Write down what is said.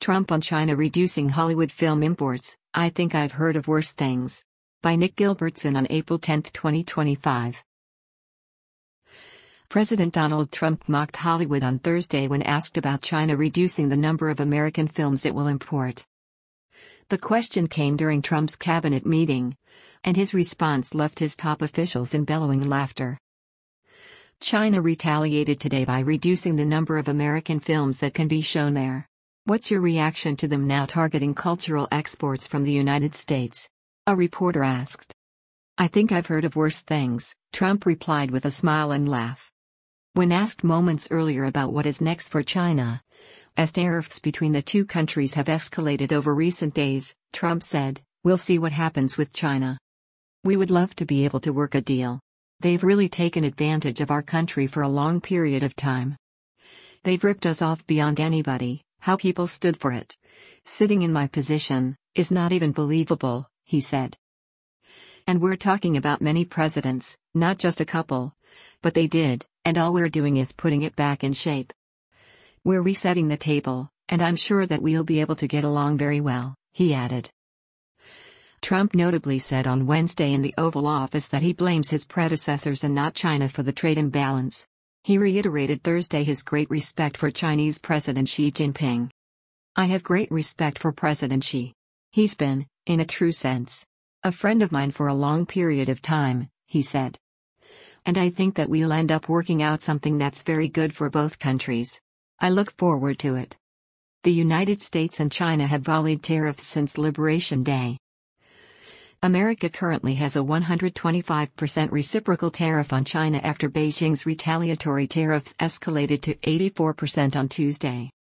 Trump on China reducing Hollywood film imports, I think I've heard of worse things. By Nick Gilbertson on April 10, 2025. President Donald Trump mocked Hollywood on Thursday when asked about China reducing the number of American films it will import. The question came during Trump's cabinet meeting, and his response left his top officials in bellowing laughter. China retaliated today by reducing the number of American films that can be shown there. What's your reaction to them now targeting cultural exports from the United States? A reporter asked. I think I've heard of worse things, Trump replied with a smile and laugh. When asked moments earlier about what is next for China, as tariffs between the two countries have escalated over recent days, Trump said, "We'll see what happens with China. We would love to be able to work a deal. They've really taken advantage of our country for a long period of time. They've ripped us off beyond anybody. How people stood for it. Sitting in my position is not even believable," he said. And we're talking about many presidents, not just a couple. But they did, and all we're doing is putting it back in shape. We're resetting the table, and I'm sure that we'll be able to get along very well, he added. Trump notably said on Wednesday in the Oval Office that he blames his predecessors and not China for the trade imbalance. He reiterated Thursday his great respect for Chinese President Xi Jinping. I have great respect for President Xi. He's been, in a true sense, a friend of mine for a long period of time, he said. And I think that we'll end up working out something that's very good for both countries. I look forward to it. The United States and China have volleyed tariffs since Liberation Day. America currently has a 125% reciprocal tariff on China after Beijing's retaliatory tariffs escalated to 84% on Tuesday.